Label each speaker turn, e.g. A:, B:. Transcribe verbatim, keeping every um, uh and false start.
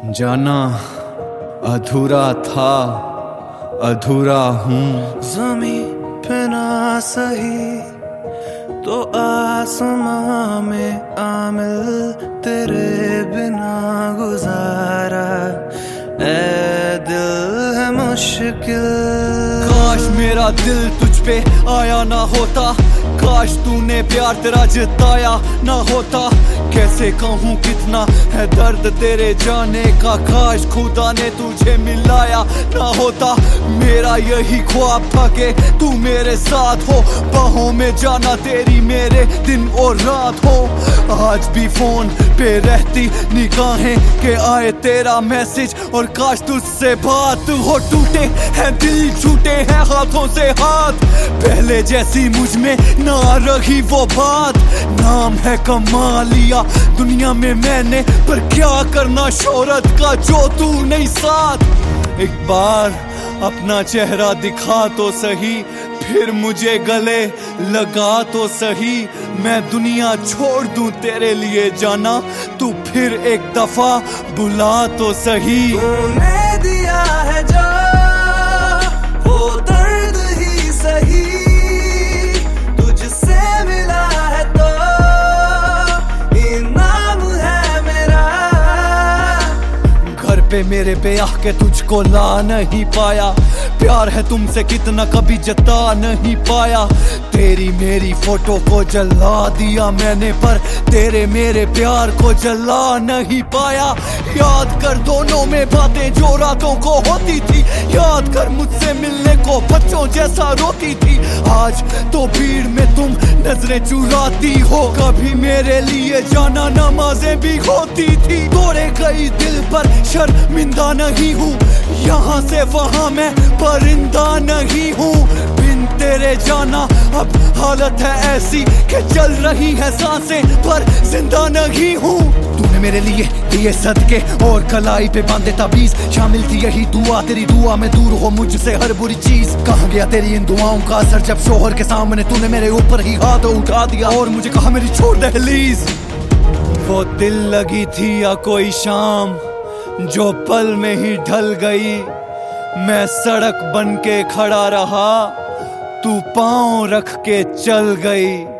A: जाना अधूरा था, अधूरा हूँ।
B: ज़मीं पे ना सही तो आसमां में आमिल, तेरे बिना गुजारा ऐ दिल है मुश्किल।
A: काश मेरा दिल तुझ पे आया ना होता, काश तूने प्यार तेरा जताया ना होता। कैसे कहूँ कितना है दर्द तेरे जाने का, काश खुदा ने तुझे मिलाया ना होता। मेरा यही ख्वाब था कि तू मेरे साथ हो, बाहों में जाना तेरी मेरे दिन और रात हो। आज भी फोन पे रहती निगाहें के आए तेरा मैसेज, और काश तुझसे बात हो। टूटे हैं दिल, छूटे हैं हाथों से हाथ, पहले जैसी मुझ में ना रही वो बात। नाम है कमा लिया दुनिया में मैंने, पर क्या करना शोहरत का जो तू नहीं साथ। एक बार अपना चेहरा दिखा तो सही, फिर मुझे गले लगा तो सही। मैं दुनिया छोड़ दूं तेरे लिए जाना, तू फिर एक दफा बुला तो सही।
B: तूने दिया है जो वो दर्द ही सही, तुझसे मिला है तो इनाम है मेरा।
A: घर पे मेरे पे आके तुझको ला नहीं पाया, प्यार है तुमसे कितना कभी जता नहीं पाया। तेरी मेरी फोटो को जला दिया मैंने, पर तेरे मेरे प्यार को जला नहीं पाया। याद कर दोनों में बातें जो रातों को होती थी, याद कर मुझसे मिलने को बच्चों जैसा रोती थी। आज तो भीड़ में तुम नजरें चुराती हो, कभी मेरे लिए जाना नमाजें भी होती थी। तोड़े गई दिल पर शर्मिंदा नहीं हूँ, यहाँ से वहाँ मैं परिंदा नहीं हूँ। बिन तेरे जाना अब हालत है ऐसी कि चल रही है सांसें पर जिंदा नहीं हूँ। तूने मेरे लिए दिए सदके और कलाई पे बांधे ताबीज, शामिल थी यही दुआ तेरी दुआ में दूर हो मुझसे हर बुरी चीज। कहाँ गया तेरी इन दुआओं का असर, जब शोहर के सामने तूने मेरे ऊपर ही हाथ उठा दिया और मुझे कहा मेरी छोड़ दहलीज। वो दिल लगी थी या कोई शाम जो पल में ही ढल गई, मैं सड़क बन के खड़ा रहा, तू पाँव रख के चल गई।